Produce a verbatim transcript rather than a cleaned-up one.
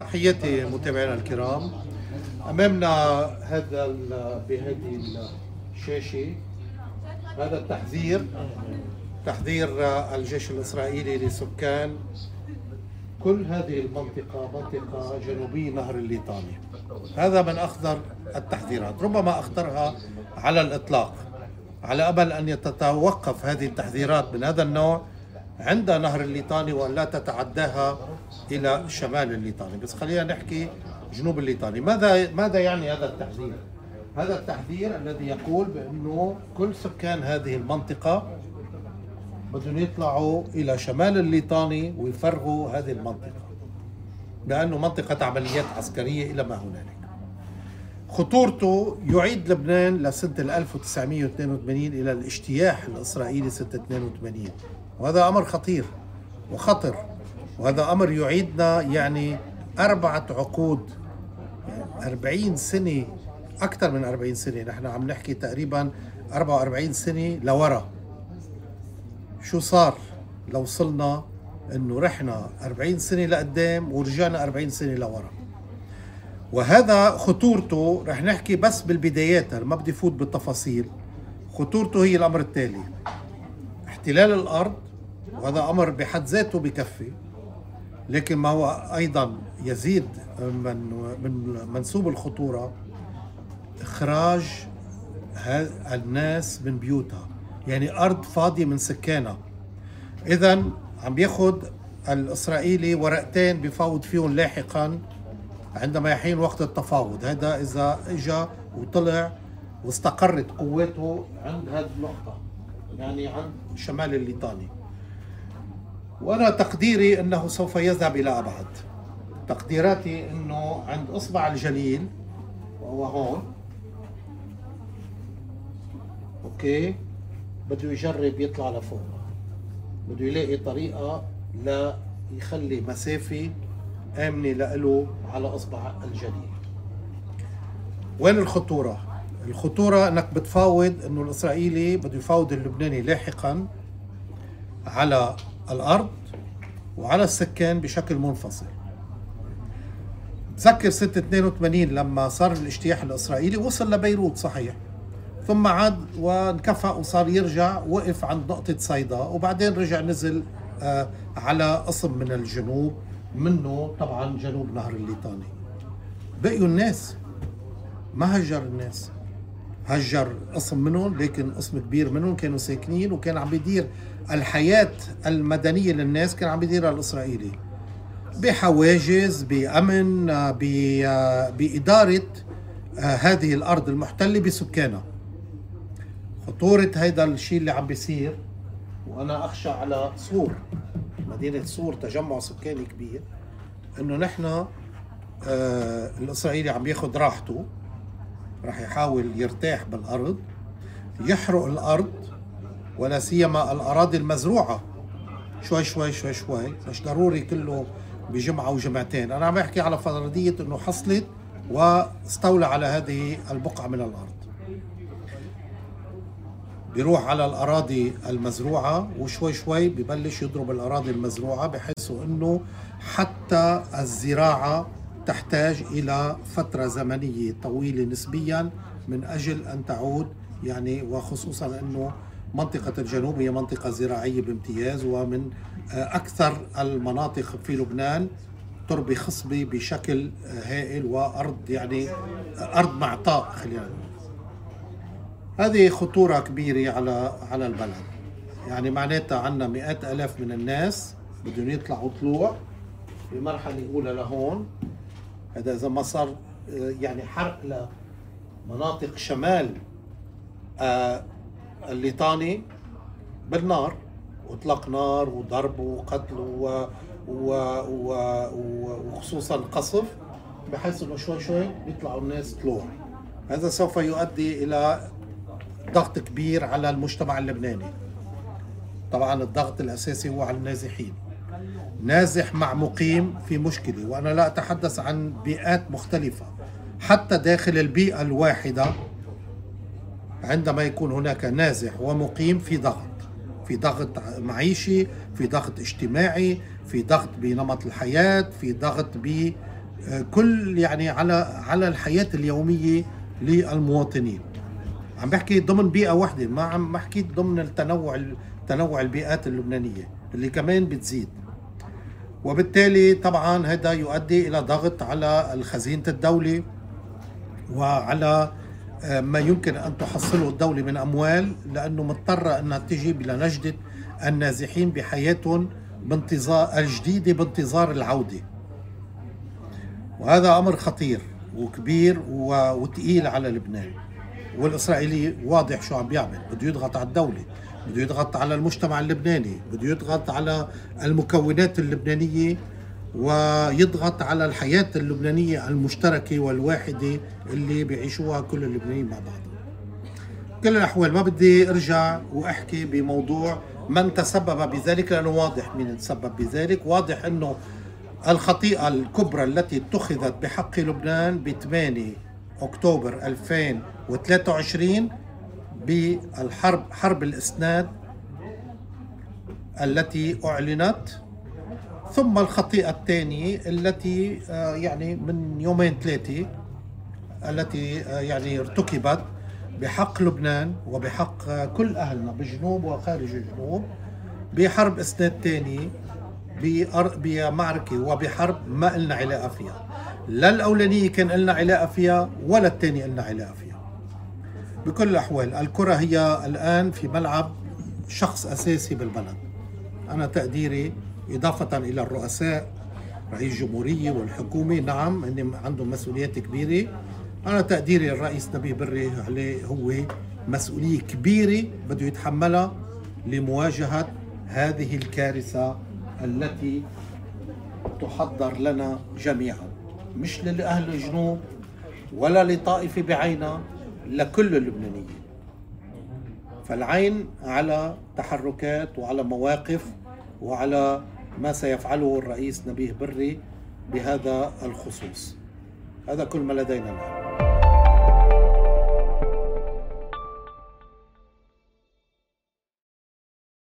تحياتي متابعينا الكرام. امامنا هذا بهذه الشاشه هذا التحذير تحذير الجيش الاسرائيلي لسكان كل هذه المنطقه، منطقه جنوبي نهر الليطاني. هذا من اخطر التحذيرات، ربما اخطرها على الاطلاق، على امل ان تتوقف هذه التحذيرات من هذا النوع عند نهر الليطاني وأن لا تتعداها إلى شمال الليطاني. بس خلينا نحكي جنوب الليطاني. ماذا ماذا يعني هذا التحذير؟ هذا التحذير الذي يقول بأنه كل سكان هذه المنطقة بدهم يطلعوا إلى شمال الليطاني ويفرغوا هذه المنطقة، لأنه منطقة عمليات عسكرية إلى ما هنالك. خطورته يعيد لبنان لسنة ألف وتسعمئة واثنين وثمانين إلى الاجتياح الإسرائيلي سنة اثنين وثمانين، وهذا أمر خطير وخطر، وهذا أمر يعيدنا يعني أربعة عقود، يعني أربعين سنة، أكثر من أربعين سنة. نحن عم نحكي تقريبا أربعة وأربعين سنة لورا. شو صار لو وصلنا إنه رحنا أربعين سنة لقدام ورجعنا أربعين سنة لورا؟ وهذا خطورته رح نحكي بس بالبدايات، ما بدي فوت بالتفاصيل. خطورته هي الأمر التالي: احتلال الأرض، وهذا أمر بحد ذاته بكفي، لكن ما هو أيضا يزيد من من منسوب الخطورة إخراج الناس من بيوتها، يعني أرض فاضية من سكانها. إذا عم بياخد الإسرائيلي ورقتين بفاوض فيهم لاحقا عندما يحين وقت التفاوض. هذا إذا إجا وطلع واستقرت قوته عند هذه النقطة، يعني عند شمال الليطاني. وأنا تقديري أنه سوف يذهب إلى أبعد. تقديراتي أنه عند إصبع الجليل، وهو هون، أوكي، بده يجرب يطلع لفوق، بده يلاقي طريقة لا يخلي مسافة آمنة لإله على إصبع الجليل. وين الخطورة؟ الخطورة أنك بتفاوض، أنه الإسرائيلي بده يفاوض اللبناني لاحقا على الأرض وعلى السكان بشكل منفصل. تذكر سنة اثنين وثمانين لما صار الاجتياح الإسرائيلي وصل لبيروت، صحيح، ثم عاد وانكفأ وصار يرجع، وقف عند نقطة صيدا، وبعدين رجع نزل آه على قسم من الجنوب، منه طبعا جنوب نهر الليطاني. بقيوا الناس، ما هجر الناس، هجر قسم منهم، لكن قسم كبير منهم كانوا ساكنين، وكان عم بيدير الحياة المدنية للناس، كان عم بيديرها الإسرائيلي بحواجز، بأمن، بإدارة هذه الأرض المحتلة بسكانها. خطورة هيدا الشيء اللي عم بيصير، وأنا أخشى على صور، مدينة صور، تجمع سكاني كبير، إنه نحن آه الإسرائيلي عم ياخد راحته، رح يحاول يرتاح بالأرض، يحرق الأرض، ولا سيما الأراضي المزروعة، شوي شوي شوي شوي، مش ضروري كله بجمعة وجمعتين. أنا عم بحكي على فرضية إنه حصلت واستولى على هذه البقعة من الأرض، بيروح على الأراضي المزروعة وشوي شوي ببلش يضرب الأراضي المزروعة، بحيث إنه حتى الزراعة تحتاج إلى فترة زمنية طويلة نسبيا من أجل أن تعود، يعني وخصوصا أنه منطقة الجنوب هي منطقة زراعية بامتياز، ومن أكثر المناطق في لبنان تربة خصبة بشكل هائل، وأرض يعني أرض معطاء. خلينا هذه خطورة كبيرة على على البلد، يعني معناتها عندنا مئات آلاف من الناس بدهم يطلعوا طلوع بمرحلة أولى لهون. هذا إذا ما صار يعني حرق لمناطق شمال آه الليطاني بالنار، وإطلاق نار وضرب وقتل و و و وخصوصا قصف، بحيث إنه شوي شوي بيطلعوا الناس طلوع. هذا سوف يؤدي إلى ضغط كبير على المجتمع اللبناني. طبعا الضغط الأساسي هو على النازحين. نازح مع مقيم في مشكلة، وأنا لا أتحدث عن بيئات مختلفة، حتى داخل البيئة الواحدة عندما يكون هناك نازح ومقيم في ضغط، في ضغط معيشي، في ضغط اجتماعي، في ضغط بنمط الحياة، في ضغط ب كل يعني على على الحياة اليومية للمواطنين. عم بحكي ضمن بيئة واحدة، ما عم بحكي ضمن التنوع تنوع البيئات اللبنانية اللي كمان بتزيد. وبالتالي طبعا هذا يؤدي إلى ضغط على الخزينة الدولة وعلى ما يمكن أن تحصله الدولة من أموال، لأنه مضطرة أنها تجيب إلى نجدة النازحين بحياتهم بانتظار الجديدة بانتظار العودة. وهذا أمر خطير وكبير وثقيل على لبنان. والإسرائيلي واضح شو عم بيعمل، بده يضغط على الدولة، بده يضغط على المجتمع اللبناني، بده يضغط على المكونات اللبنانية ويضغط على الحياة اللبنانية المشتركة والواحدة اللي بيعيشوها كل اللبنانيين مع بعض. بكل الأحوال ما بدي أرجع وأحكي بموضوع من تسبب بذلك، لأنه واضح من تسبب بذلك. واضح أنه الخطيئة الكبرى التي اتخذت بحق لبنان ب ثمانية أكتوبر ألفين وثلاثة وعشرين بالحرب، حرب الإسناد التي أعلنت، ثم الخطيئة الثانية التي يعني من يومين ثلاثة التي يعني ارتكبت بحق لبنان وبحق كل أهلنا بجنوب وخارج الجنوب بحرب إسناد ثانية، بمعركة وبحرب ما لنا علاقة فيها. لا الأولانية كان لنا علاقة فيها ولا الثانية لنا علاقة فيها. بكل الأحوال الكرة هي الآن في ملعب شخص أساسي بالبلد. أنا تقديري إضافة إلى الرؤساء رئيس الجمهورية والحكومة، نعم إن عندهم مسؤوليات كبيرة. أنا تقديري الرئيس نبيه بري عليه هو مسؤولية كبيرة بده يتحملها لمواجهة هذه الكارثة التي تحضر لنا جميعا، مش لأهل الجنوب ولا لطائفة بعينها، لكل اللبنانيين. فالعين على تحركات وعلى مواقف وعلى ما سيفعله الرئيس نبيه بري بهذا الخصوص. هذا كل ما لدينا الآن.